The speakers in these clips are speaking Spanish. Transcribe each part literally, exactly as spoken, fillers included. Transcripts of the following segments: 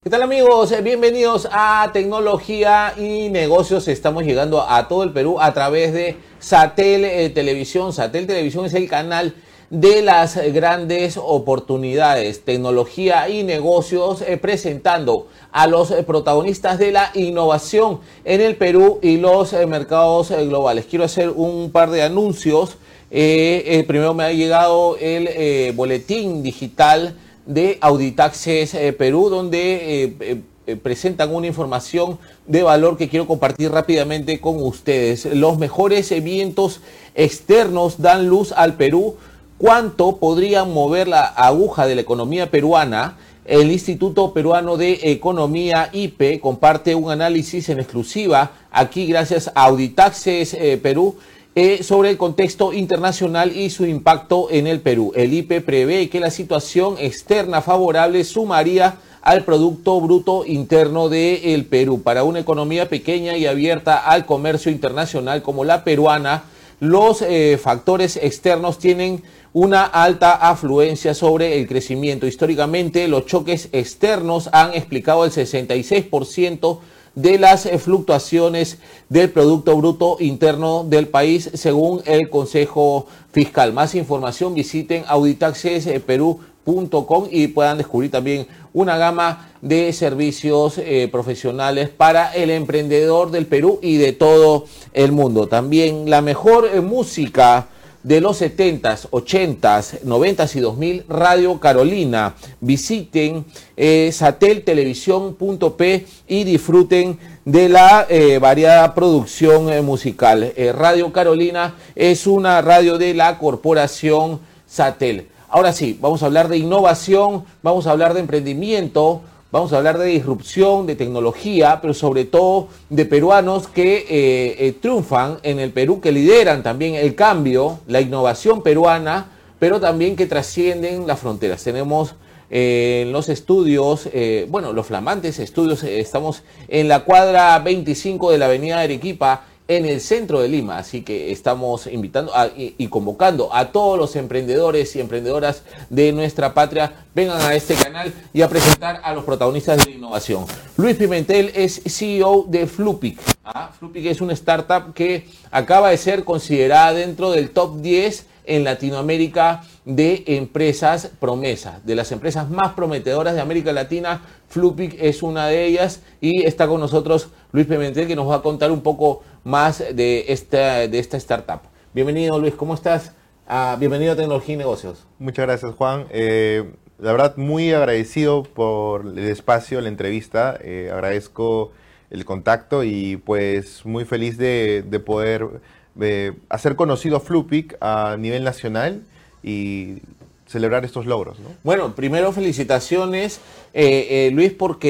¿Qué tal, amigos? Bienvenidos a Tecnología y Negocios. Estamos llegando a todo el Perú a través de Satel eh, Televisión. Satel Televisión es el canal de las grandes oportunidades. Tecnología y Negocios eh, presentando a los eh, protagonistas de la innovación en el Perú y los eh, mercados eh, globales. Quiero hacer un par de anuncios. Eh, eh, primero me ha llegado el eh, boletín digital de Auditaxes eh, Perú, donde eh, eh, eh, presentan una información de valor que quiero compartir rápidamente con ustedes. Los mejores vientos externos dan luz al Perú. ¿Cuánto podrían mover la aguja de la economía peruana? El Instituto Peruano de Economía, I P E, comparte un análisis en exclusiva aquí gracias a Auditaxes eh, Perú. Eh, sobre el contexto internacional y su impacto en el Perú. El I P E prevé que la situación externa favorable sumaría al Producto Bruto Interno del Perú. Para una economía pequeña y abierta al comercio internacional como la peruana, los eh, factores externos tienen una alta afluencia sobre el crecimiento. Históricamente, los choques externos han explicado el sesenta y seis por ciento de las eh, fluctuaciones del Producto Bruto Interno del país, según el Consejo Fiscal. Más información, visiten auditaxes perú punto com y puedan descubrir también una gama de servicios eh, profesionales para el emprendedor del Perú y de todo el mundo. También la mejor eh, música de los setentas, ochentas, noventas y dos mil, Radio Carolina. Visiten eh, satel televisión punto pe y disfruten de la eh, variada producción eh, musical. Eh, Radio Carolina es una radio de la corporación Satel. Ahora sí, vamos a hablar de innovación, vamos a hablar de emprendimiento, vamos a hablar de disrupción, de tecnología, pero sobre todo de peruanos que eh, eh, triunfan en el Perú, que lideran también el cambio, la innovación peruana, pero también que trascienden las fronteras. Tenemos eh, en los estudios, eh, bueno, los flamantes estudios, eh, estamos en la cuadra veinticinco de la avenida Arequipa, en el centro de Lima, así que estamos invitando a, y, y convocando a todos los emprendedores y emprendedoras de nuestra patria, vengan a este canal y a presentar a los protagonistas de la innovación. Luis Pimentel es C E O de Flupic. ¿ah? Flupic es una startup que acaba de ser considerada dentro del top diez en Latinoamérica de empresas promesa, de las empresas más prometedoras de América Latina. Flupic es una de ellas y está con nosotros Luis Pimentel, que nos va a contar un poco más de esta, de esta startup. Bienvenido, Luis, ¿cómo estás? Uh, bienvenido a Tecnología y Negocios. Muchas gracias, Juan. Eh, la verdad, muy agradecido por el espacio, la entrevista. Eh, agradezco el contacto y pues muy feliz de, de poder eh, hacer conocido a Flupic a nivel nacional y celebrar estos logros, ¿no? Bueno, primero felicitaciones, eh, eh, Luis,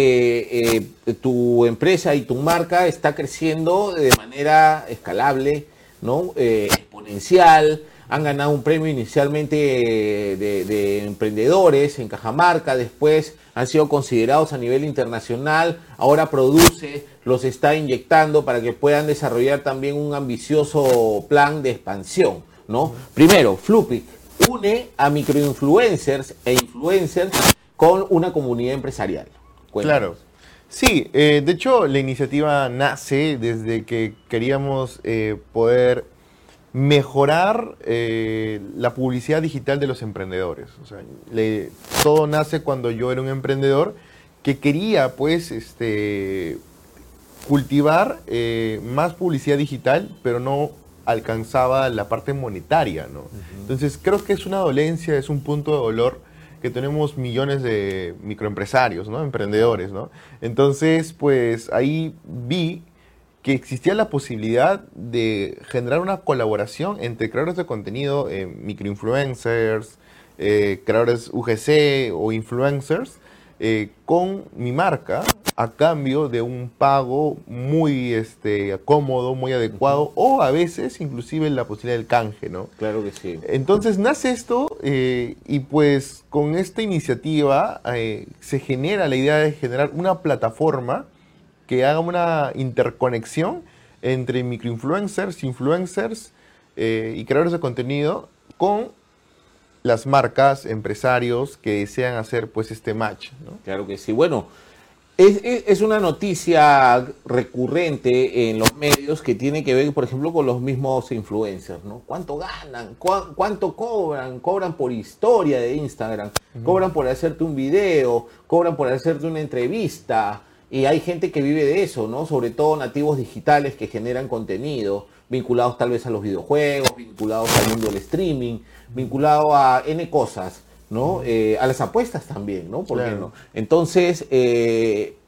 porque eh, tu empresa y tu marca está creciendo de manera escalable, ¿no? Eh, exponencial. Han ganado un premio inicialmente de, de emprendedores en Cajamarca, después han sido considerados a nivel internacional, ahora Produce los está inyectando para que puedan desarrollar también un ambicioso plan de expansión, ¿no? Primero, Flupic une a microinfluencers e influencers con una comunidad empresarial. Cuéntanos. Claro. Sí, eh, de hecho la iniciativa nace desde que queríamos eh, poder mejorar eh, la publicidad digital de los emprendedores. O sea, le, todo nace cuando yo era un emprendedor que quería pues este, cultivar eh, más publicidad digital, pero no alcanzaba la parte monetaria, ¿no? Uh-huh. Entonces creo que es una dolencia, es un punto de dolor que tenemos millones de microempresarios, ¿no? Emprendedores, ¿no? Entonces, pues ahí vi que existía la posibilidad de generar una colaboración entre creadores de contenido, eh, microinfluencers, eh, creadores U G C o influencers, eh, con mi marca a cambio de un pago muy este, cómodo, muy adecuado, uh-huh. o a veces inclusive la posibilidad del canje, ¿no? Claro que sí. Entonces nace esto eh, y pues con esta iniciativa eh, se genera la idea de generar una plataforma que haga una interconexión entre microinfluencers, influencers eh, y creadores de contenido con las marcas, empresarios que desean hacer pues este match, ¿no? Claro que sí. Bueno, Es, es, es una noticia recurrente en los medios que tiene que ver, por ejemplo, con los mismos influencers, ¿no? ¿Cuánto ganan? ¿Cu- ¿Cuánto cobran? Cobran por historia de Instagram, uh-huh. Cobran por hacerte un video, cobran por hacerte una entrevista. Y hay gente que vive de eso, ¿no? Sobre todo nativos digitales que generan contenido, vinculados tal vez a los videojuegos, vinculados al mundo del streaming, vinculados a N cosas. ¿No? Eh, a las apuestas también, ¿no? ¿Por claro. qué no? Entonces, eh,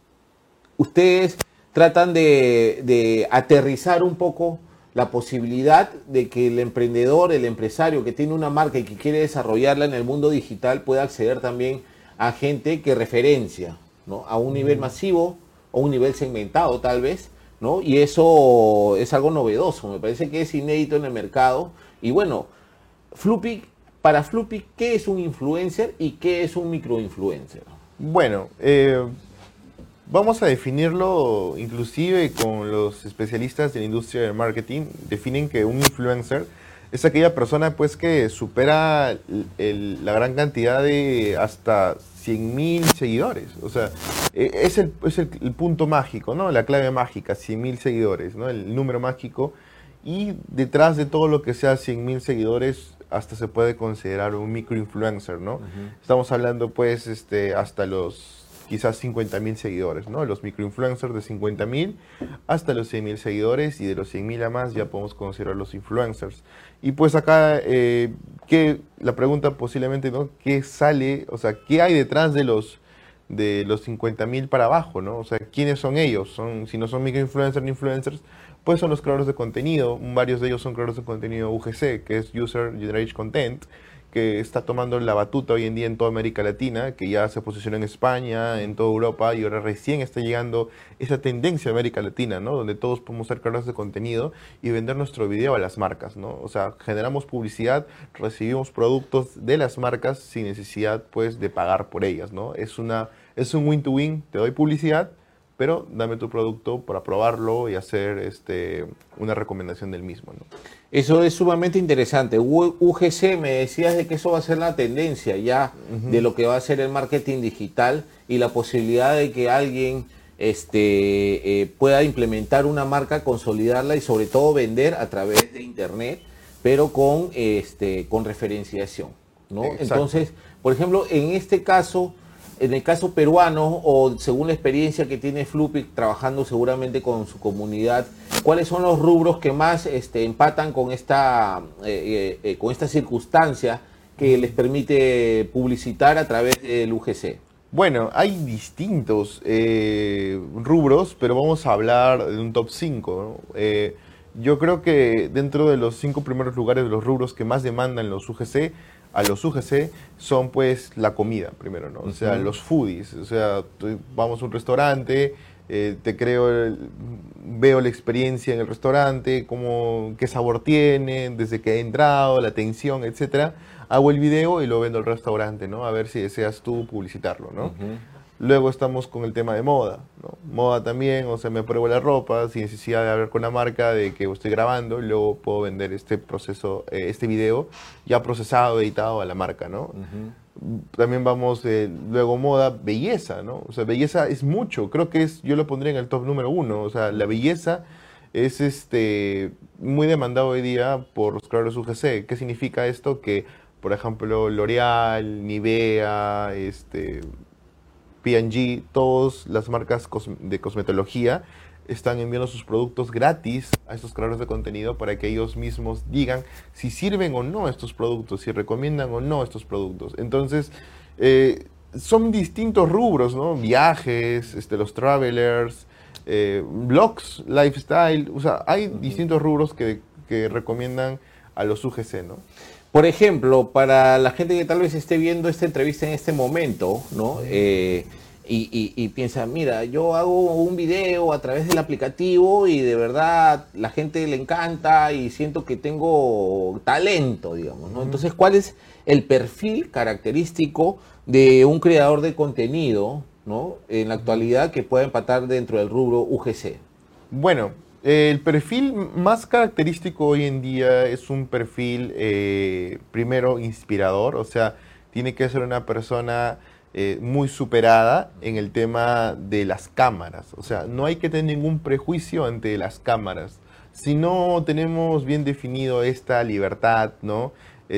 ustedes tratan de, de aterrizar un poco la posibilidad de que el emprendedor, el empresario que tiene una marca y que quiere desarrollarla en el mundo digital pueda acceder también a gente que referencia, ¿no? A un nivel masivo o un nivel segmentado tal vez, ¿no? Y eso es algo novedoso, me parece que es inédito en el mercado. Y bueno, Fluppy, para Fluppy, ¿qué es un influencer y qué es un microinfluencer? Bueno, eh, vamos a definirlo inclusive con los especialistas de la industria del marketing. Definen que un influencer es aquella persona pues que supera el, el, la gran cantidad de hasta cien mil seguidores. O sea, es, el, es el, el punto mágico, ¿no? La clave mágica, cien mil seguidores, ¿no? El número mágico. Y detrás de todo lo que sea cien mil seguidores, hasta se puede considerar un microinfluencer, ¿no? Uh-huh. Estamos hablando, pues, este, hasta los quizás cincuenta mil seguidores, ¿no? Los microinfluencers de cincuenta mil hasta los cien mil seguidores, y de los cien mil a más ya podemos considerar los influencers. Y pues acá, eh, ¿qué, la pregunta posiblemente, ¿no? ¿Qué sale, o sea, qué hay detrás de los de los cincuenta mil para abajo, ¿no? O sea, ¿quiénes son ellos? Son, si no son microinfluencers ni influencers, pues son los creadores de contenido. Varios de ellos son creadores de contenido U G C, que es User Generated Content, que está tomando la batuta hoy en día en toda América Latina, que ya se posicionó en España, en toda Europa, y ahora recién está llegando esa tendencia a América Latina, ¿no? Donde todos podemos ser creadores de contenido y vender nuestro video a las marcas, ¿no? O sea, generamos publicidad, recibimos productos de las marcas sin necesidad, pues, de pagar por ellas, ¿no? Es una, es un win-to-win, te doy publicidad, pero dame tu producto para probarlo y hacer este, una recomendación del mismo, ¿no? Eso es sumamente interesante. U G C, me decías de que eso va a ser la tendencia ya uh-huh. de lo que va a ser el marketing digital y la posibilidad de que alguien este, eh, pueda implementar una marca, consolidarla y sobre todo vender a través de internet, pero con, este, con referenciación, ¿no? Entonces, por ejemplo, en este caso... En el caso peruano, o según la experiencia que tiene Fluppy trabajando seguramente con su comunidad, ¿cuáles son los rubros que más este, empatan con esta, eh, eh, con esta circunstancia que les permite publicitar a través del U G C? Bueno, hay distintos eh, rubros, pero vamos a hablar de un top cinco, ¿no? Eh, yo creo que dentro de los cinco primeros lugares de los rubros que más demandan los U G C, a los U G C son pues la comida primero, ¿no? O sea, uh-huh. los foodies, o sea, vamos a un restaurante, eh, te creo, el, veo la experiencia en el restaurante, cómo, qué sabor tiene, desde que he entrado, la atención, etcétera. Hago el video y lo vendo al restaurante, ¿no? A ver si deseas tú publicitarlo, ¿no? Uh-huh. Luego estamos con el tema de moda, ¿no? Moda también, o sea, me pruebo la ropa sin necesidad de hablar con la marca de que estoy grabando, y luego puedo vender este proceso, eh, este video ya procesado, editado a la marca, ¿no? Uh-huh. También vamos, eh, luego moda, belleza, ¿no? O sea, belleza es mucho, creo que es, yo lo pondría en el top número uno, o sea, la belleza es este, muy demandado hoy día por los creadores U G C. ¿Qué significa esto? Que, por ejemplo, L'Oreal, Nivea, este... P and G, todas las marcas de cosmetología están enviando sus productos gratis a estos creadores de contenido para que ellos mismos digan si sirven o no estos productos, si recomiendan o no estos productos. Entonces, eh, son distintos rubros, ¿no? Viajes, este, los travelers, eh, blogs, lifestyle, o sea, hay uh-huh. distintos rubros que, que recomiendan a los U G C, ¿no? Por ejemplo, para la gente que tal vez esté viendo esta entrevista en este momento, ¿no? Eh, y, y, y piensa, mira, yo hago un video a través del aplicativo y de verdad la gente le encanta y siento que tengo talento, digamos, ¿no? Entonces, ¿cuál es el perfil característico de un creador de contenido, ¿no? En la actualidad que pueda empatar dentro del rubro U G C? Bueno, el perfil más característico hoy en día es un perfil, eh, primero, inspirador, o sea, tiene que ser una persona eh, muy superada en el tema de las cámaras. O sea, no hay que tener ningún prejuicio ante las cámaras. Si no tenemos bien definido esta libertad, ¿no?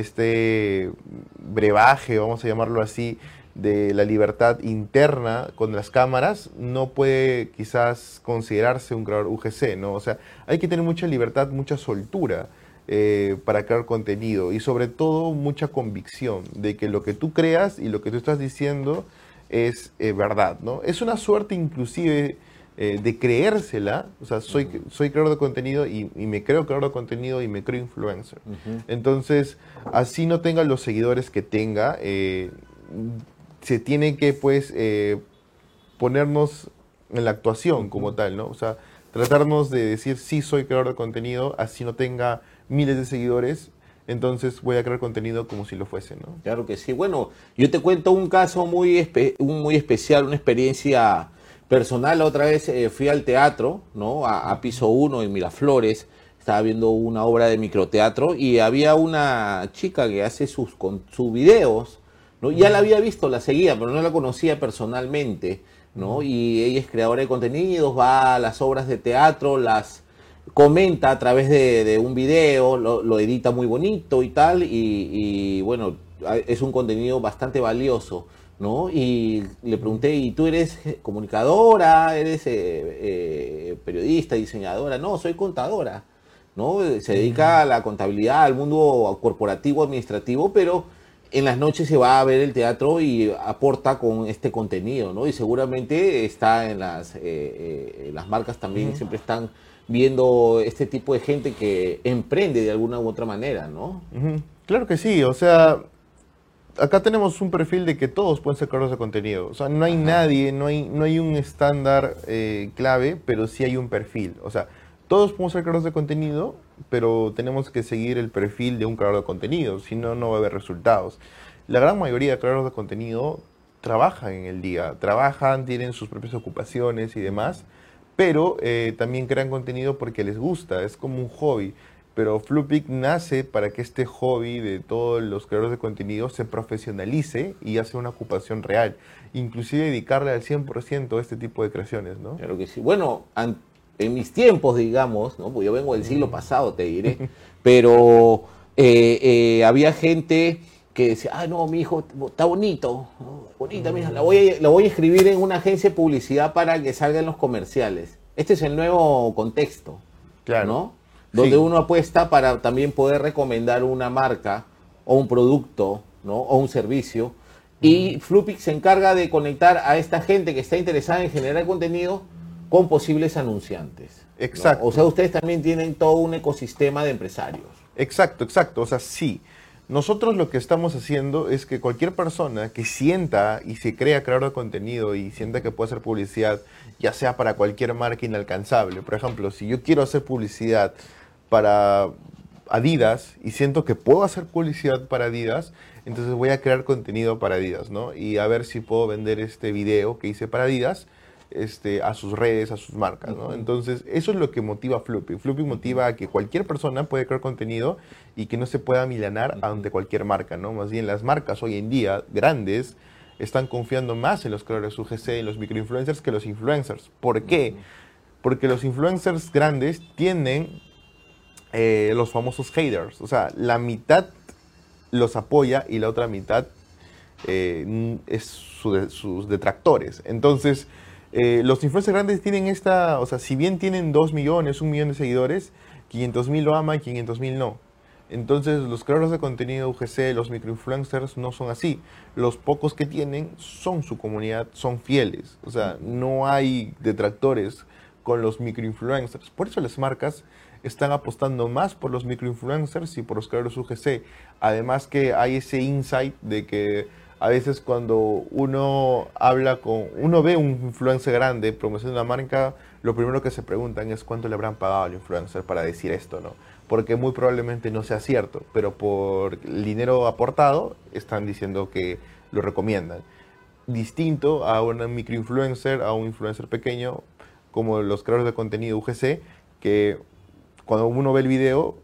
Este brebaje, vamos a llamarlo así, de la libertad interna con las cámaras, no puede quizás considerarse un creador U G C, ¿no? O sea, hay que tener mucha libertad, mucha soltura eh, para crear contenido y sobre todo mucha convicción de que lo que tú creas y lo que tú estás diciendo es eh, verdad, ¿no? Es una suerte inclusive eh, de creérsela, o sea, soy, uh-huh. soy creador de contenido y, y me creo creador de contenido y me creo influencer. Uh-huh. Entonces, así no tenga los seguidores que tenga, eh, se tiene que, pues, eh, ponernos en la actuación uh-huh. como tal, ¿no? O sea, tratarnos de decir, sí, soy creador de contenido, así no tenga miles de seguidores, entonces voy a crear contenido como si lo fuese, ¿no? Claro que sí. Bueno, yo te cuento un caso muy, espe- un muy especial, una experiencia personal. La otra vez eh, fui al teatro, ¿no? A, a Piso uno en Miraflores. Estaba viendo una obra de microteatro y había una chica que hace sus, con, sus videos, ¿no? Ya la había visto, la seguía, pero no la conocía personalmente, ¿no? Y ella es creadora de contenidos, va a las obras de teatro, las comenta a través de, de un video, lo, lo edita muy bonito y tal, y, y bueno, es un contenido bastante valioso, ¿no? Y le pregunté, ¿y tú eres comunicadora, eres eh, eh, periodista, diseñadora? No, soy contadora, ¿no? Se dedica a la contabilidad, al mundo corporativo, administrativo, pero en las noches se va a ver el teatro y aporta con este contenido, ¿no? Y seguramente está en las, eh, eh, las marcas también uh-huh. siempre están viendo este tipo de gente que emprende de alguna u otra manera, ¿no? Uh-huh. Claro que sí, o sea, acá tenemos un perfil de que todos pueden ser creadores de contenido, o sea, no hay Ajá. nadie, no hay, no hay un estándar eh, clave, pero sí hay un perfil, o sea, todos podemos ser creadores de contenido, pero tenemos que seguir el perfil de un creador de contenido, si no, no va a haber resultados. La gran mayoría de creadores de contenido trabajan en el día, trabajan, tienen sus propias ocupaciones y demás, pero eh, también crean contenido porque les gusta, es como un hobby. Pero Flupic nace para que este hobby de todos los creadores de contenido se profesionalice y hace una ocupación real. Inclusive dedicarle al cien por ciento a este tipo de creaciones, ¿no? Claro que sí. Bueno, en mis tiempos, digamos, ¿no? Pues yo vengo del siglo pasado, te diré, pero eh, eh, había gente que decía, ah, no, mi hijo está bonito, ¿no? Bonita, mira, la voy, a, la voy a escribir en una agencia de publicidad para que salga en los comerciales. Este es el nuevo contexto, claro, ¿no? Donde sí. uno apuesta para también poder recomendar una marca o un producto, ¿no? O un servicio. Y mm. Flupic se encarga de conectar a esta gente que está interesada en generar contenido con posibles anunciantes. Exacto. ¿No? O sea, ustedes también tienen todo un ecosistema de empresarios. Exacto, exacto. O sea, sí. Nosotros lo que estamos haciendo es que cualquier persona que sienta y se crea creador de contenido y sienta que puede hacer publicidad, ya sea para cualquier marca inalcanzable. Por ejemplo, si yo quiero hacer publicidad para Adidas y siento que puedo hacer publicidad para Adidas, entonces voy a crear contenido para Adidas, ¿no? Y a ver si puedo vender este video que hice para Adidas este, a sus redes, a sus marcas, ¿no? Uh-huh. Entonces, eso es lo que motiva a Flupic. Flupic motiva a que cualquier persona puede crear contenido y que no se pueda milanar uh-huh. ante cualquier marca, ¿no? Más bien, las marcas hoy en día, grandes, están confiando más en los creadores U G C, en los microinfluencers, que los influencers. ¿Por qué? Uh-huh. Porque los influencers grandes tienen eh, los famosos haters. O sea, la mitad los apoya y la otra mitad eh, es su, sus detractores. Entonces, Eh, los influencers grandes tienen esta, o sea, si bien tienen dos millones, un millón de seguidores, quinientos mil lo aman y quinientos mil no. Entonces, los creadores de contenido U G C, los microinfluencers no son así. Los pocos que tienen son su comunidad, son fieles. O sea, no hay detractores con los microinfluencers. Por eso las marcas están apostando más por los microinfluencers y por los creadores U G C. Además que hay ese insight de que a veces cuando uno habla con, uno ve un influencer grande promocionando una marca, lo primero que se preguntan es cuánto le habrán pagado al influencer para decir esto, ¿no? Porque muy probablemente no sea cierto, pero por el dinero aportado están diciendo que lo recomiendan. Distinto a una microinfluencer, a un influencer pequeño, como los creadores de contenido U G C, que cuando uno ve el video,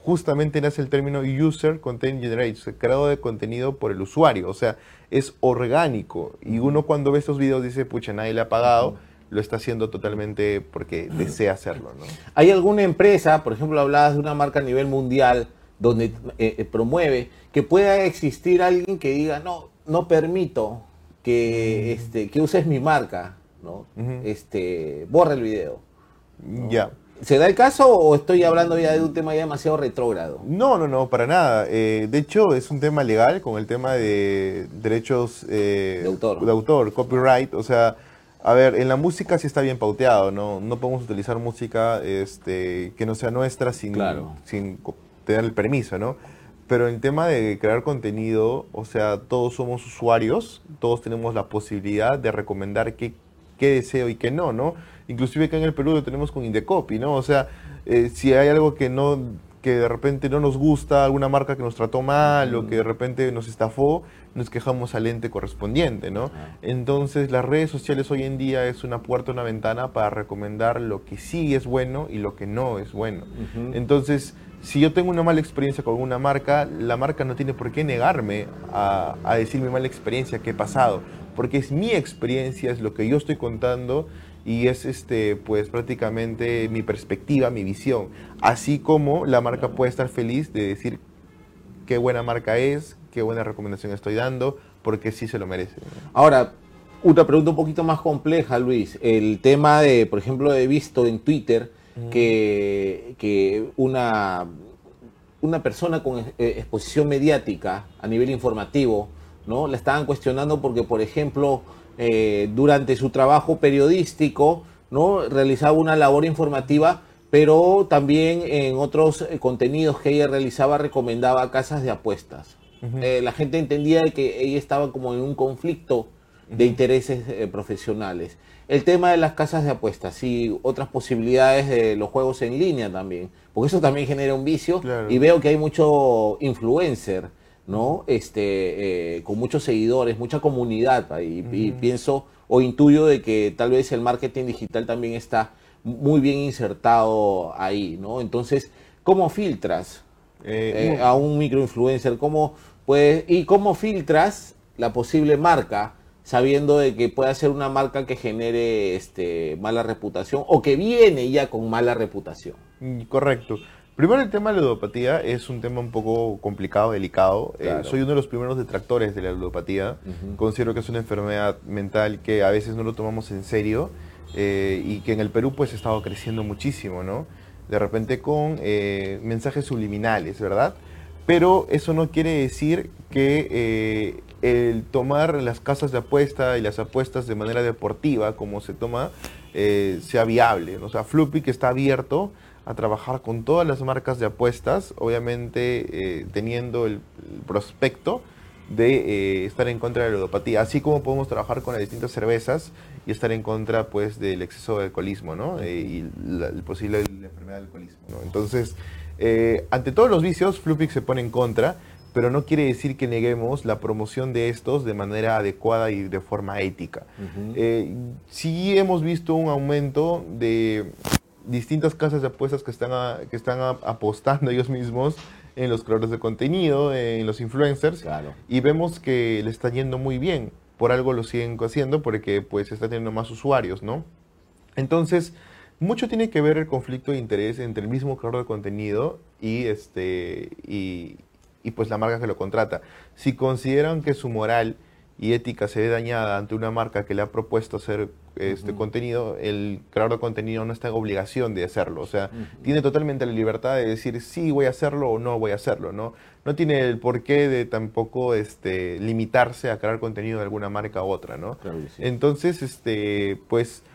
justamente nace el término User Content Generated, o sea, creado de contenido por el usuario, o sea, es orgánico. Y uno cuando ve estos videos dice, pucha, nadie le ha pagado, uh-huh. lo está haciendo totalmente porque desea hacerlo, ¿no? ¿Hay alguna empresa, por ejemplo, hablabas de una marca a nivel mundial, donde eh, promueve, que pueda existir alguien que diga, no, no permito que, uh-huh. este, que uses mi marca, ¿no? Uh-huh. Este, borra el video, ¿no? Ya. Yeah. ¿Se da el caso o estoy hablando ya de un tema ya demasiado retrógrado? No, no, no, para nada. Eh, de hecho, es un tema legal con el tema de derechos eh, de, autor. de autor, copyright. O sea, a ver, en la música sí está bien pauteado, ¿no? No podemos utilizar música este, que no sea nuestra sin, claro. sin tener el permiso, ¿no? Pero en el tema de crear contenido, o sea, todos somos usuarios, todos tenemos la posibilidad de recomendar qué, qué deseo y qué no, ¿no? Inclusive acá en el Perú lo tenemos con Indecopy, ¿no? O sea, eh, si hay algo que no que de repente no nos gusta, alguna marca que nos trató mal mm. o que de repente nos estafó, nos quejamos al ente correspondiente, ¿no? Ah. Entonces las redes sociales hoy en día es una puerta, una ventana para recomendar lo que sí es bueno y lo que no es bueno. Uh-huh. Entonces, si yo tengo una mala experiencia con una marca, la marca no tiene por qué negarme a, a decir mi mala experiencia que he pasado, porque es mi experiencia, es lo que yo estoy contando y es este pues prácticamente mi perspectiva, mi visión. Así como la marca puede estar feliz de decir qué buena marca es, qué buena recomendación estoy dando, porque sí se lo merece. Ahora, una pregunta un poquito más compleja, Luis. El tema de, por ejemplo, he visto en Twitter mm. que, que una, una persona con exposición mediática a nivel informativo, ¿no? La estaban cuestionando porque, por ejemplo, Eh, durante su trabajo periodístico, ¿no? Realizaba una labor informativa, pero también en otros eh, contenidos que ella realizaba recomendaba casas de apuestas. Uh-huh. Eh, la gente entendía que ella estaba como en un conflicto de uh-huh. intereses eh, profesionales. El tema de las casas de apuestas y otras posibilidades de los juegos en línea también, porque eso también genera un vicio. Claro. Y veo que hay mucho influencer, ¿no? Este, eh, con muchos seguidores, mucha comunidad ahí, uh-huh. y pienso o intuyo de que tal vez el marketing digital también está muy bien insertado ahí, ¿no? Entonces, ¿cómo filtras eh, eh, a un microinfluencer? ¿Cómo puedes, y cómo filtras la posible marca sabiendo de que puede ser una marca que genere este, mala reputación o que viene ya con mala reputación? Correcto. Primero, el tema de la ludopatía es un tema un poco complicado, delicado. Claro. Eh, soy uno de los primeros detractores de la ludopatía. Uh-huh. Considero que es una enfermedad mental que a veces no lo tomamos en serio eh, y que en el Perú pues ha estado creciendo muchísimo, ¿no? De repente con eh, mensajes subliminales, ¿verdad? Pero eso no quiere decir que eh, el tomar las casas de apuesta y las apuestas de manera deportiva, como se toma, eh, sea viable, ¿no? O sea, Flupic está abierto a trabajar con todas las marcas de apuestas, obviamente eh, teniendo el, el prospecto de eh, estar en contra de la ludopatía, así como podemos trabajar con las distintas cervezas y estar en contra pues del exceso de alcoholismo, ¿no? Eh, y la, el posible la enfermedad del alcoholismo, ¿no? Entonces, eh, ante todos los vicios, Flupic se pone en contra, pero no quiere decir que neguemos la promoción de estos de manera adecuada y de forma ética. Uh-huh. Eh, sí hemos visto un aumento de distintas casas de apuestas que están, a, que están a, apostando ellos mismos en los creadores de contenido, en los influencers, claro. y vemos que le está yendo muy bien. Por algo lo siguen haciendo porque pues está teniendo más usuarios, ¿no? Entonces, mucho tiene que ver el conflicto de interés entre el mismo creador de contenido y, este, y, y pues la marca que lo contrata. Si consideran que su moral y ética se ve dañada ante una marca que le ha propuesto hacer este uh-huh. contenido, el creador de contenido no está en obligación de hacerlo. O sea, uh-huh. tiene totalmente la libertad de decir sí voy a hacerlo o no voy a hacerlo, ¿no? No tiene el porqué de tampoco este, limitarse a crear contenido de alguna marca u otra, ¿no? Claro que sí. Entonces, este, pues,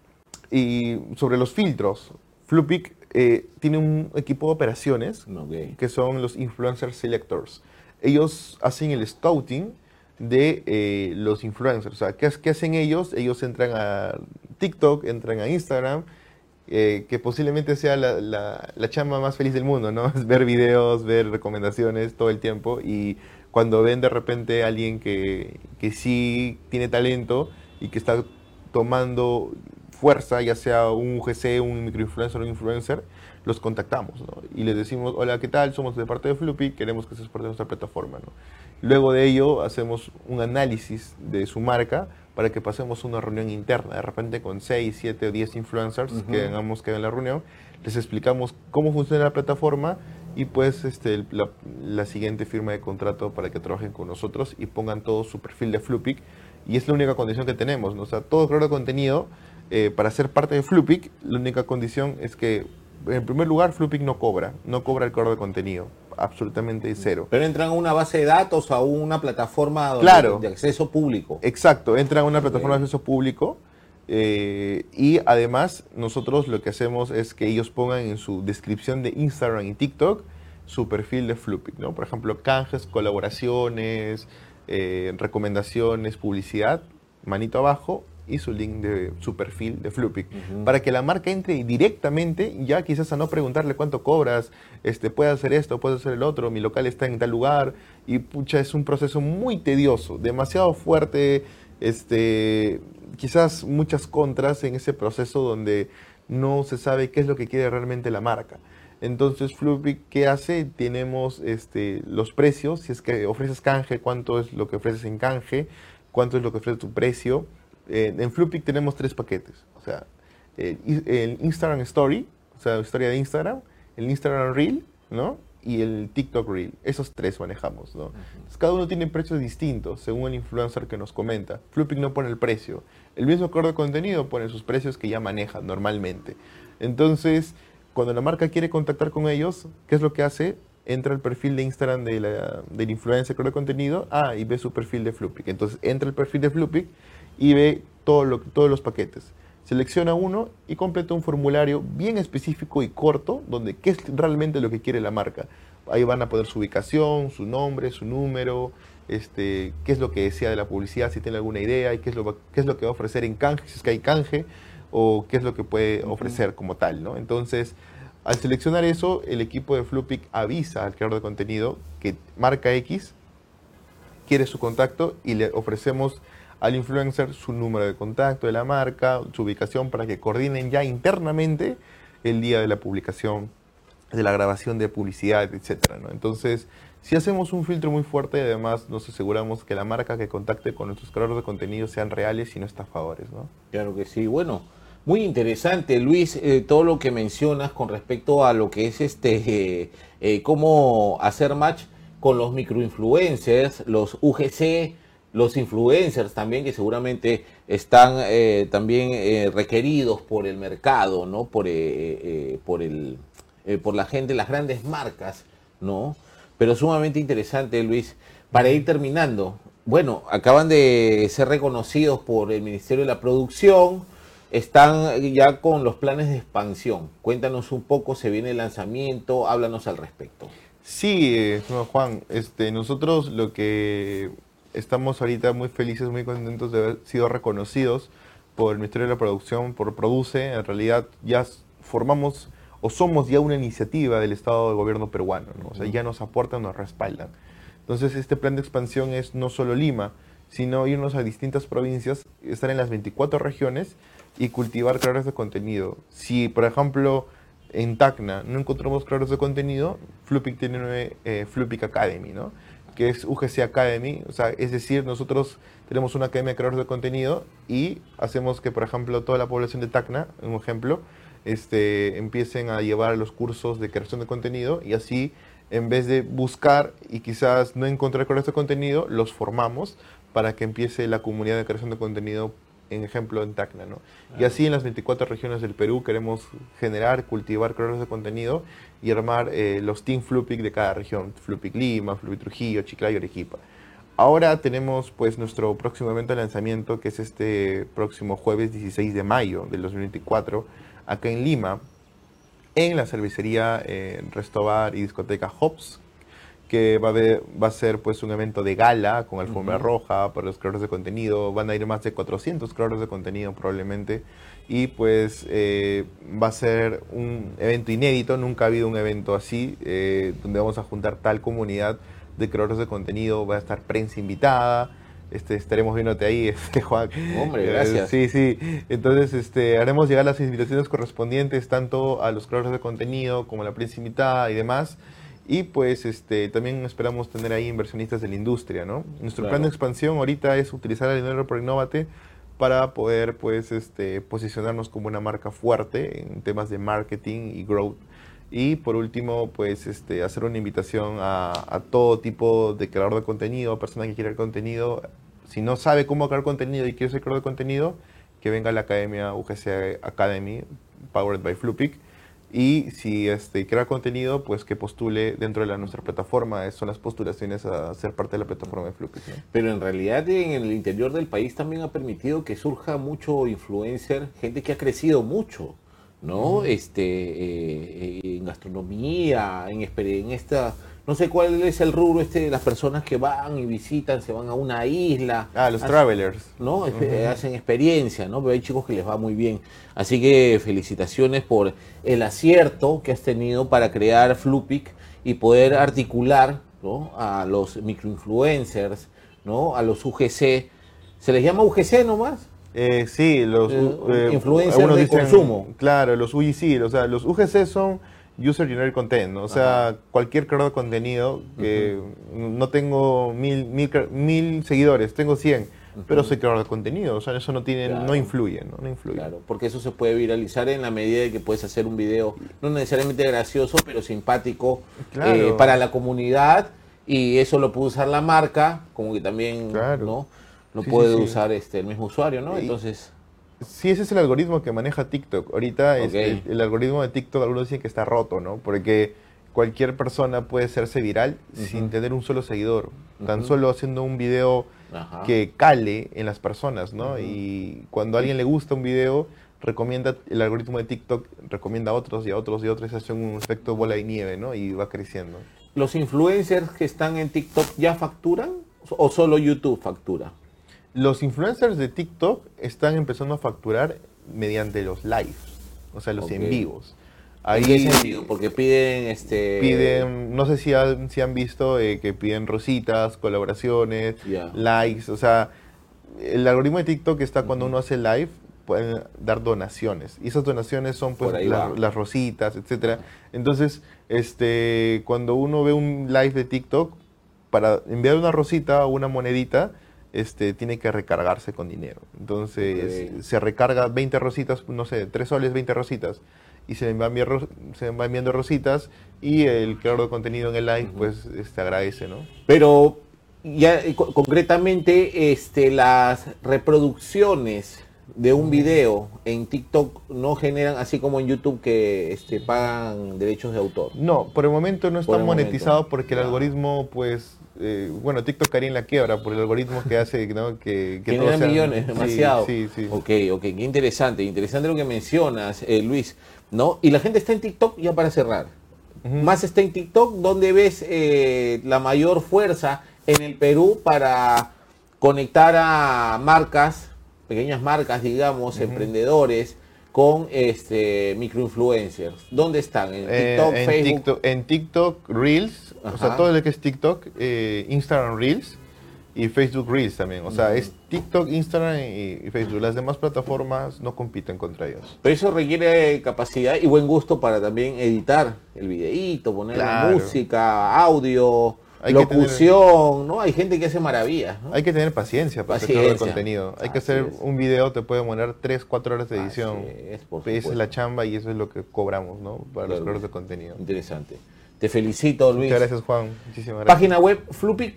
y sobre los filtros, Flupic eh, tiene un equipo de operaciones okay. que son los Influencer Selectors. Ellos hacen el scouting de eh, los influencers. O sea, ¿qué, ¿qué hacen ellos? Ellos entran a TikTok, entran a Instagram, eh, que posiblemente sea la, la, la chamba más feliz del mundo, ¿no? Es ver videos, ver recomendaciones todo el tiempo, y cuando ven de repente a alguien que, que sí tiene talento y que está tomando fuerza, ya sea un U G C, un microinfluencer o un influencer, los contactamos, ¿no? Y les decimos, hola, ¿qué tal? Somos de parte de Flupic, queremos que seas parte de nuestra plataforma, ¿no? Luego de ello hacemos un análisis de su marca para que pasemos una reunión interna, de repente con seis, siete o diez influencers uh-huh. que hagamos que en la reunión, les explicamos cómo funciona la plataforma y pues este, la, la siguiente firma de contrato para que trabajen con nosotros y pongan todo su perfil de Flupic, y es la única condición que tenemos, ¿no? O sea, todo creador de contenido, eh, para ser parte de Flupic, la única condición es que, en primer lugar, Flupic no cobra, no cobra el creador de contenido, absolutamente cero. Pero entran a una base de datos, a una plataforma donde, claro, de acceso público. Exacto, entran a una plataforma de acceso público. Eh, y además nosotros lo que hacemos es que ellos pongan en su descripción de Instagram y TikTok su perfil de Flupic, ¿no? Por ejemplo, canjes, colaboraciones, eh, recomendaciones, publicidad, manito abajo y su link de su perfil de Flupic, uh-huh. para que la marca entre directamente, ya quizás a no preguntarle cuánto cobras, este, puede hacer esto, puede hacer el otro, mi local está en tal lugar, y pucha, es un proceso muy tedioso, demasiado fuerte, este, quizás muchas contras en ese proceso donde no se sabe qué es lo que quiere realmente la marca. Entonces, Flupic, ¿qué hace? Tenemos este, los precios, si es que ofreces canje, cuánto es lo que ofreces en canje, cuánto es lo que ofrece tu precio. Eh, en Flupic tenemos tres paquetes, o sea, el, el Instagram Story, o sea, la historia de Instagram, el Instagram Reel, ¿no? Y el TikTok Reel. Esos tres manejamos, ¿no? Uh-huh. Entonces, cada uno tiene precios distintos, según el influencer que nos comenta. Flupic no pone el precio. El mismo creador de contenido pone sus precios que ya maneja normalmente. Entonces, cuando la marca quiere contactar con ellos, ¿qué es lo que hace? Entra al perfil de Instagram de la, del influencer creador de contenido, ah, y ve su perfil de Flupic. Entonces, entra al perfil de Flupic y ve todo lo, todos los paquetes. Selecciona uno y completa un formulario bien específico y corto, donde qué es realmente lo que quiere la marca. Ahí van a poner su ubicación, su nombre, su número, este, qué es lo que desea de la publicidad, si tiene alguna idea, y qué es lo, qué es lo que va a ofrecer en canje, si es que hay canje, o qué es lo que puede ofrecer como tal, ¿no? Entonces, al seleccionar eso, el equipo de Flupic avisa al creador de contenido que marca X quiere su contacto y le ofrecemos al influencer su número de contacto de la marca, su ubicación, para que coordinen ya internamente el día de la publicación, de la grabación de publicidad, etcétera, ¿no? Entonces, si hacemos un filtro muy fuerte, además nos aseguramos que la marca que contacte con nuestros creadores de contenido sean reales y no estafadores, ¿no? Claro que sí. Bueno, muy interesante, Luis, eh, todo lo que mencionas con respecto a lo que es este eh, eh, cómo hacer match con los microinfluencers, los U G C, los influencers también, que seguramente están eh, también eh, requeridos por el mercado, ¿no? Por, eh, eh, por, el, eh, por la gente, las grandes marcas, ¿no? Pero sumamente interesante, Luis. Para ir terminando, bueno, acaban de ser reconocidos por el Ministerio de la Producción, están ya con los planes de expansión. Cuéntanos un poco, se viene el lanzamiento, háblanos al respecto. Sí, eh, no, Juan, este, nosotros lo que estamos ahorita muy felices, muy contentos de haber sido reconocidos por el Ministerio de la Producción, por Produce. En realidad ya formamos o somos ya una iniciativa del Estado de Gobierno peruano, ¿no? O sea, ya nos aportan, nos respaldan. Entonces, este plan de expansión es no solo Lima, sino irnos a distintas provincias, estar en las veinticuatro regiones y cultivar creadores de contenido. Si, por ejemplo, en Tacna no encontramos creadores de contenido, Flupic tiene eh, Flupic Academy, ¿no? Que es U G C Academy, o sea, es decir, nosotros tenemos una academia de creadores de contenido y hacemos que, por ejemplo, toda la población de Tacna, un ejemplo, este, empiecen a llevar los cursos de creación de contenido, y así, en vez de buscar y quizás no encontrar creadores de contenido, los formamos para que empiece la comunidad de creación de contenido, en ejemplo, en Tacna, ¿no? Y así en las veinticuatro regiones del Perú queremos generar, cultivar creadores de contenido y armar eh, los Team Flupic de cada región. Flupic Lima, Flupic Trujillo, Chiclayo, Arequipa. Ahora tenemos pues nuestro próximo evento de lanzamiento, que es este próximo jueves dieciséis de mayo del dos mil veinticuatro, acá en Lima, en la cervecería eh, Restobar y discoteca Hops, que va a, ver, va a ser pues un evento de gala con alfombra uh-huh. roja para los creadores de contenido. Van a ir más de cuatrocientos creadores de contenido probablemente, y pues eh, va a ser un evento inédito. Nunca ha habido un evento así, eh, donde vamos a juntar tal comunidad de creadores de contenido. Va a estar prensa invitada, este, estaremos viéndote ahí, este, Juan. Hombre, Eh, gracias. Sí, sí. Entonces, este, haremos llegar las invitaciones correspondientes tanto a los creadores de contenido como a la prensa invitada y demás. Y pues este, también esperamos tener ahí inversionistas de la industria, ¿no? Nuestro Claro. plan de expansión ahorita es utilizar el dinero por Innovate para poder pues este, posicionarnos como una marca fuerte en temas de marketing y growth. Y por último, pues este, hacer una invitación a, a todo tipo de creador de contenido, persona que quiera el contenido. Si no sabe cómo crear contenido y quiere ser creador de contenido, que venga a la academia U G C Academy, powered by Flupic. Y si este, crea contenido, pues que postule dentro de la, nuestra plataforma. Esas son las postulaciones a ser parte de la plataforma de Flupic, ¿no? Pero en realidad en el interior del país también ha permitido que surja mucho influencer, gente que ha crecido mucho, ¿no? Uh-huh. Este, eh, en gastronomía, en, en esta, no sé cuál es el rubro este de las personas que van y visitan, se van a una isla. Ah, los hacen, travelers. ¿no? Uh-huh. Hacen experiencia, ¿no? Pero hay chicos que les va muy bien. Así que felicitaciones por el acierto que has tenido para crear Flupic y poder articular, ¿no?, a los microinfluencers, ¿no?, a los U G C. ¿Se les llama U G C nomás? Eh, sí, los eh, influencers de dicen, consumo. Claro, los U G C, o sea, los U G C son User Generated Content, ¿no? O sea, ajá, cualquier creador de contenido que uh-huh. no tengo mil, mil, mil seguidores, tengo cien, uh-huh. pero soy creador de contenido, o sea, eso no tiene, claro, no influye, ¿no? No influye. Claro, porque eso se puede viralizar en la medida de que puedes hacer un video no necesariamente gracioso, pero simpático, claro, eh, para la comunidad, y eso lo puede usar la marca, como que también, claro, ¿no?, lo sí, puede sí, usar sí. Este, el mismo usuario, ¿no? Entonces... Sí, ese es el algoritmo que maneja TikTok. Ahorita okay. este, el, el algoritmo de TikTok, algunos dicen que está roto, ¿no? Porque cualquier persona puede hacerse viral uh-huh. sin tener un solo seguidor. Uh-huh. Tan solo haciendo un video uh-huh. que cale en las personas, ¿no? Uh-huh. Y cuando a alguien le gusta un video, recomienda, el algoritmo de TikTok recomienda a otros y a otros y a otros, y hace un efecto bola de nieve, ¿no? Y va creciendo. ¿Los influencers que están en TikTok ya facturan o solo YouTube factura? Los influencers de TikTok están empezando a facturar mediante los lives, o sea, los okay. en vivos. Ahí, ¿en qué sentido? Porque piden, este... Piden, no sé si han, si han visto eh, que piden rositas, colaboraciones, yeah. likes, o sea, el algoritmo de TikTok está cuando uh-huh. uno hace live, pueden dar donaciones, y esas donaciones son pues la, las rositas, etcétera. Entonces, este, cuando uno ve un live de TikTok, para enviar una rosita o una monedita, Este, tiene que recargarse con dinero. Entonces okay. se recarga veinte rositas, no sé, tres soles, veinte rositas, y se va enviando, se va enviando rositas, y el creador de contenido en el live uh-huh. pues este, agradece, ¿no? Pero ya co- concretamente este, las reproducciones de un video en TikTok no generan, así como en YouTube, que este, pagan derechos de autor. No, por el momento no está por monetizado momento. porque el ah. algoritmo pues... Eh, bueno, TikTok caería en la quiebra por el algoritmo que hace, ¿no? que, que genera millones, demasiado. Sí, sí, sí. Ok, ok, qué interesante, interesante lo que mencionas, eh, Luis, ¿no? Y la gente está en TikTok, ya para cerrar, uh-huh. más está en TikTok, donde ves eh, la mayor fuerza en el Perú para conectar a marcas, pequeñas marcas, digamos, uh-huh. emprendedores, con este microinfluencers. ¿Dónde están? ¿En TikTok, eh, en Facebook? TikTok, en TikTok Reels, ajá. o sea, todo lo que es TikTok, eh, Instagram Reels y Facebook Reels también. O sea, uh-huh. es TikTok, Instagram y, y Facebook. Las demás plataformas no compiten contra ellos. Pero eso requiere capacidad y buen gusto para también editar el videíto, poner claro. música, audio... Hay locución, tener, ¿no? Hay gente que hace maravillas, ¿no? Hay que tener paciencia para hacer el contenido. Hay Así que hacer es. un video, te puede demorar tres, cuatro horas de edición. Es, Esa es la chamba y eso es lo que cobramos, ¿no? Para claro. los creadores de contenido. Interesante. Te felicito, Luis. Muchas gracias, Juan. Muchísimas gracias. Página web flupic.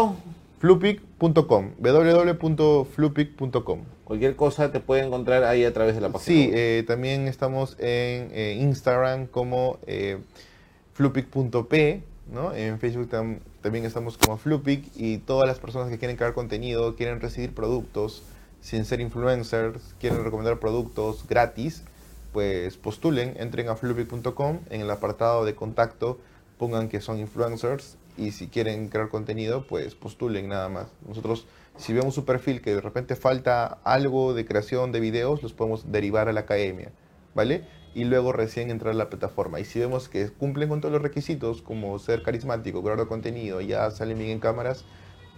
flupic punto com, w w w punto flupic punto com. Cualquier cosa te puede encontrar ahí a través de la página sí, web. Sí, eh, también estamos en eh, Instagram como eh, flupic punto p, ¿no? En Facebook tam- también estamos como Flupic, y todas las personas que quieren crear contenido, quieren recibir productos sin ser influencers, quieren recomendar productos gratis, pues postulen, entren a flupic punto com, en el apartado de contacto pongan que son influencers, y si quieren crear contenido, pues postulen nada más. Nosotros, si vemos su perfil que de repente falta algo de creación de videos, los podemos derivar a la academia, ¿vale? Y luego recién entrar a la plataforma. Y si vemos que cumplen con todos los requisitos, como ser carismático, creador de contenido, ya salen bien en cámaras,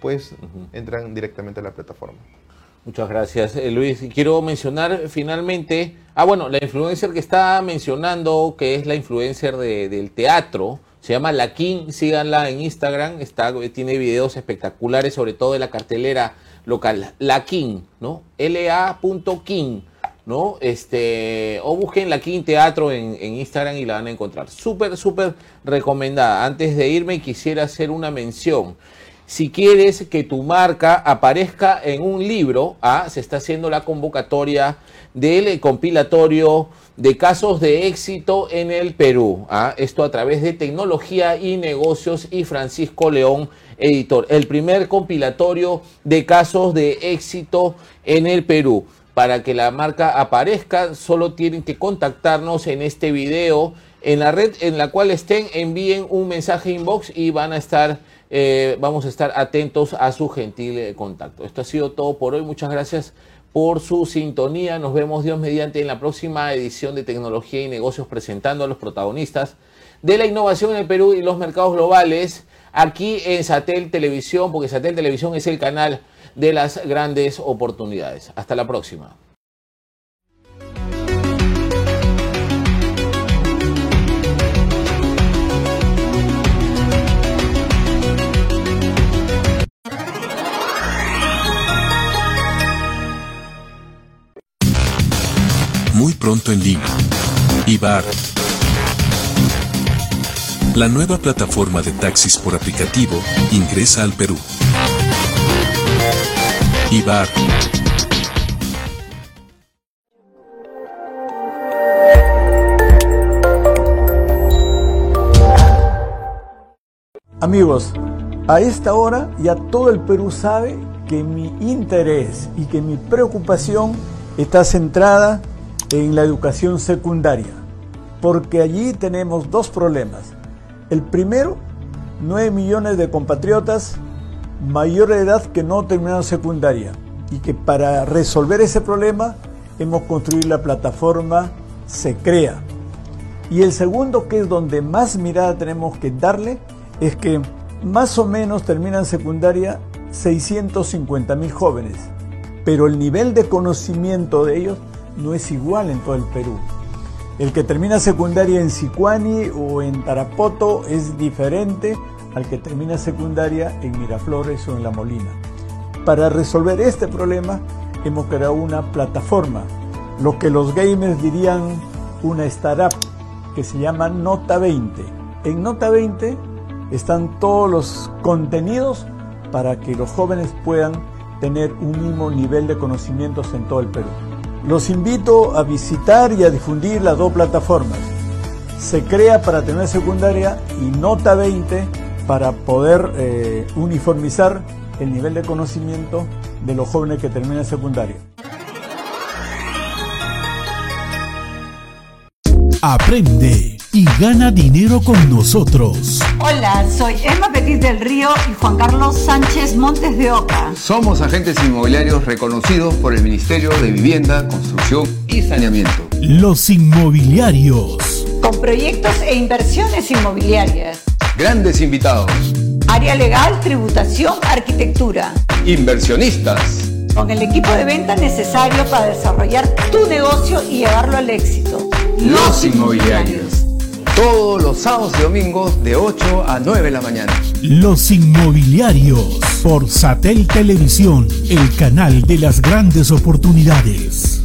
después uh-huh. entran directamente a la plataforma. Muchas gracias, eh, Luis. Quiero mencionar finalmente, ah bueno, la influencer que está mencionando, que es la influencer de, del teatro, se llama La King, síganla en Instagram, está, tiene videos espectaculares, sobre todo de la cartelera local. La King, ¿no? L A King, ¿no? Este, o busquen La King Teatro en, en Instagram y la van a encontrar. Súper, súper recomendada. Antes de irme quisiera hacer una mención. Si quieres que tu marca aparezca en un libro, ¿ah? Se está haciendo la convocatoria del compilatorio de casos de éxito en el Perú. ¿Ah? Esto a través de Tecnología y Negocios y Francisco León, editor. El primer compilatorio de casos de éxito en el Perú. Para que la marca aparezca, solo tienen que contactarnos en este video, en la red en la cual estén, envíen un mensaje inbox y van a estar, eh, vamos a estar atentos a su gentil contacto. Esto ha sido todo por hoy. Muchas gracias por su sintonía. Nos vemos Dios mediante en la próxima edición de Tecnología y Negocios, presentando a los protagonistas de la innovación en el Perú y los mercados globales, aquí en Satel Televisión, porque Satel Televisión es el canal de las grandes oportunidades. Hasta la próxima. Muy pronto en Lima. Ibar. La nueva plataforma de taxis por aplicativo ingresa al Perú. Ibar. Amigos, a esta hora ya todo el Perú sabe que mi interés y que mi preocupación está centrada en la educación secundaria, porque allí tenemos dos problemas. El primero, nueve millones de compatriotas mayor de edad que no terminaron secundaria, y que para resolver ese problema hemos construido la plataforma SECREA. Y el segundo, que es donde más mirada tenemos que darle, es que más o menos terminan secundaria seiscientos cincuenta mil jóvenes, pero el nivel de conocimiento de ellos no es igual en todo el Perú. El que termina secundaria en Sicuani o en Tarapoto es diferente al que termina secundaria en Miraflores o en La Molina. Para resolver este problema hemos creado una plataforma, lo que los gamers dirían una startup, que se llama Nota veinte. En Nota veinte están todos los contenidos para que los jóvenes puedan tener un mismo nivel de conocimientos en todo el Perú. Los invito a visitar y a difundir las dos plataformas. SECREA para terminar secundaria y Nota veinte para poder eh, uniformizar el nivel de conocimiento de los jóvenes que terminan secundaria. Aprende y gana dinero con nosotros. Hola, soy Emma Petit del Río y Juan Carlos Sánchez Montes de Oca. Somos agentes inmobiliarios reconocidos por el Ministerio de Vivienda, Construcción y Saneamiento. Los inmobiliarios. Con proyectos e inversiones inmobiliarias. Grandes invitados. Área legal, tributación, arquitectura. Inversionistas. Con el equipo de venta necesario para desarrollar tu negocio y llevarlo al éxito. Los inmobiliarios. Todos los sábados y domingos de ocho a nueve de la mañana. Los inmobiliarios por Satel Televisión, el canal de las grandes oportunidades.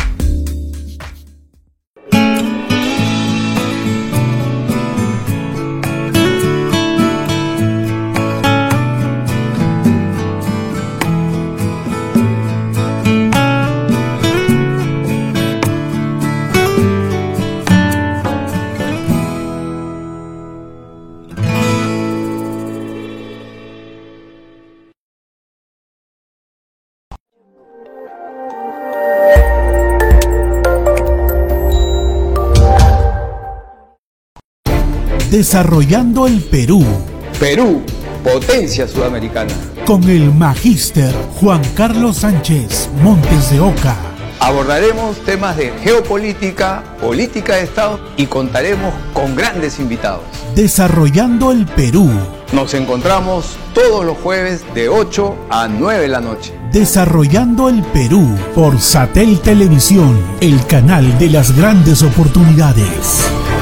Desarrollando el Perú. Perú, potencia sudamericana. Con el magíster Juan Carlos Sánchez Montes de Oca. Abordaremos temas de geopolítica, política de Estado y contaremos con grandes invitados. Desarrollando el Perú. Nos encontramos todos los jueves de ocho a nueve de la noche. Desarrollando el Perú por Satel Televisión, el canal de las grandes oportunidades.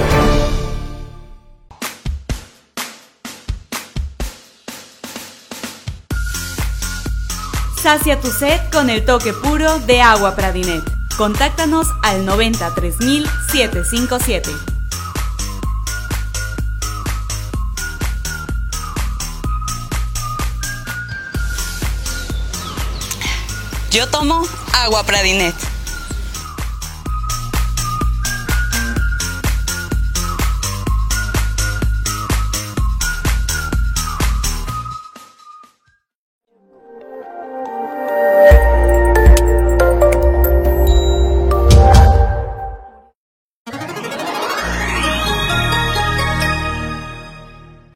Sacia tu sed con el toque puro de agua Pradinet. Contáctanos al noventa y tres mil setecientos cincuenta y siete. Yo tomo agua Pradinet.